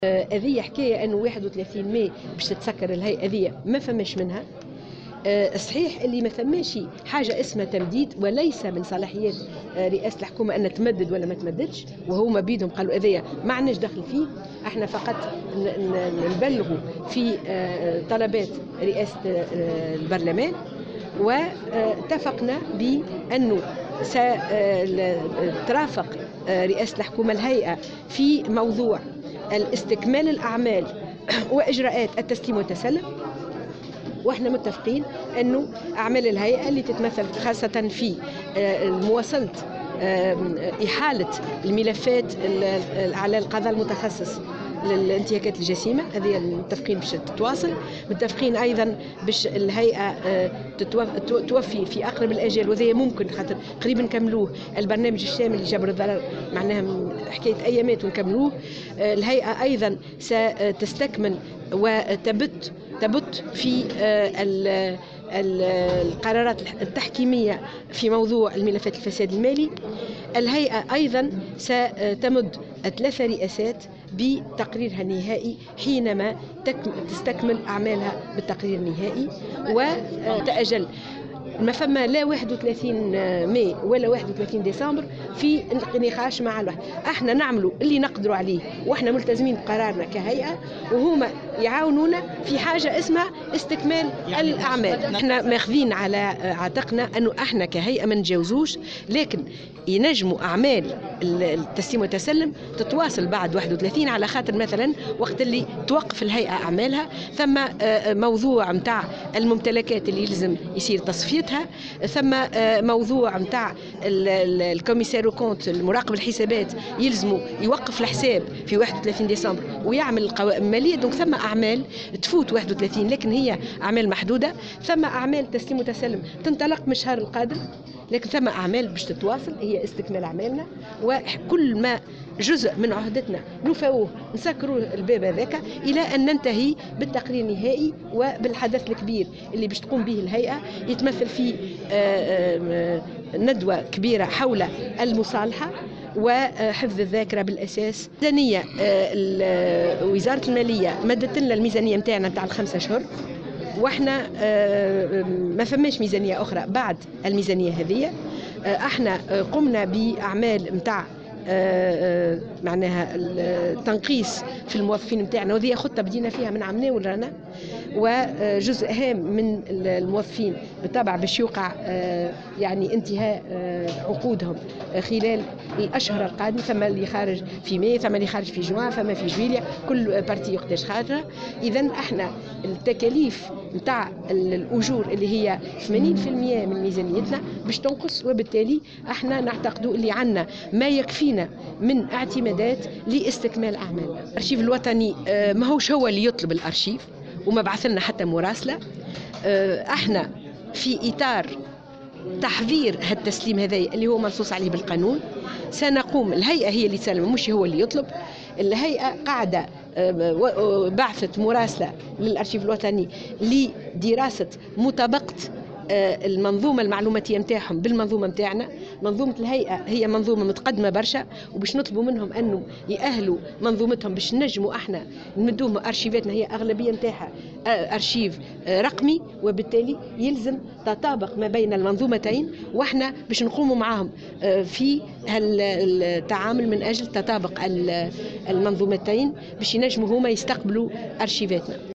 هذه حكايه انه 31 ماي باش تتسكر الهيئه هذه ما فماش منها. صحيح اللي ما فماش حاجه اسمها تمديد، وليس من صلاحيات رئاسه الحكومه ان تمدد ولا ما تمددش، وهما بيدهم قالوا هذايا ما عندناش دخل فيه. احنا فقط نبلغوا في طلبات رئاسه البرلمان، واتفقنا بانه سترافق رئاسه الحكومه الهيئه في موضوع الاستكمال الأعمال وإجراءات التسليم والتسلم. واحنا متفقين أنه أعمال الهيئة اللي تتمثل خاصة في مواصلة إحالة الملفات على القضاء المتخصص للانتهاكات الجسيمة، هذه متفقين باش تتواصل. متفقين أيضا باش الهيئة توفي في أقرب الأجال، وهذا ممكن خاطر قريب نكملوه البرنامج الشامل لجبر الضرر، معناها حكاية أيامات ونكملوه. الهيئة أيضا ستستكمل وتبت في القرارات التحكيمية في موضوع الملفات الفساد المالي. الهيئة أيضا ستمد 3 رئاسات بتقريرها النهائي حينما تستكمل أعمالها بالتقرير النهائي، وتأجل ما فما لا 31 ماي ولا 31 ديسمبر في النقاش مع الواحد. احنا نعملوا اللي نقدروا عليه، واحنا ملتزمين بقرارنا كهيئة، وهما يعاونونا في حاجة اسمها استكمال الأعمال. احنا ماخذين على عاتقنا انه احنا كهيئة ما نتجاوزوش، لكن ينجموا اعمال التسليم والتسلم تتواصل بعد 31، على خاطر مثلا وقت اللي توقف الهيئة اعمالها ثم موضوع متاع الممتلكات اللي يلزم يصير تصفيتها، ثم موضوع متاع الكوميسار كونت المراقب الحسابات يلزموا يوقف الحساب في 31 ديسمبر ويعمل القوائم الماليه. دونك ثم اعمال تفوت 31، لكن هي اعمال محدوده. ثم اعمال تسليم وتسلم تنطلق من الشهر القادم، لكن ثم اعمال باش تتواصل هي استكمال اعمالنا، وكل ما جزء من عهدتنا نفوه نسكروا الباب هذاك الى ان ننتهي بالتقرير النهائي وبالحدث الكبير اللي باش تقوم به الهيئه، يتمثل في ندوه كبيره حول المصالحه وحفظ الذاكره بالاساس. ميزانيه وزاره الماليه مدت لنا الميزانيه نتاعنا نتاع ال5 أشهر، واحنا ما فماش ميزانيه اخرى بعد الميزانيه هذه. احنا قمنا باعمال نتاع معناها التنقيص في الموظفين نتاعنا، وهذه خطه بدينا فيها من عامين ورانا، وجزء هام من الموظفين بالطبع باش يوقع يعني انتهاء عقودهم خلال الاشهر القادمه. ثم اللي خارج في ماي، ثم اللي خارج في جوان، ثم في جويليا، كل بارتي وقتاش خارجه. اذا احنا التكاليف نتاع الاجور اللي هي 80% من ميزانيتنا باش تنقص، وبالتالي احنا نعتقدوا اللي عندنا ما يكفينا من اعتمادات لاستكمال اعمالنا. الارشيف الوطني ماهوش هو اللي يطلب الارشيف، وما بعث لنا حتى مراسله. احنا في اطار تحضير هالتسليم هذا اللي هو منصوص عليه بالقانون سنقوم. الهيئه هي اللي تسلم، مش هو اللي يطلب. الهيئه قاعده بعثت مراسله للارشيف الوطني لدراسه مطابقه المنظومة المعلوماتية نتاعهم بالمنظومة نتاعنا. منظومة الهيئة هي منظومة متقدمة برشا، وباش نطلبوا منهم أنه يأهلوا منظومتهم باش نجموا احنا نمدوهم أرشيفاتنا. هي أغلبية نتاعها أرشيف رقمي، وبالتالي يلزم تطابق ما بين المنظومتين، واحنا باش نقوموا معهم في التعامل من أجل تطابق المنظومتين باش ينجموا هما يستقبلوا أرشيفاتنا.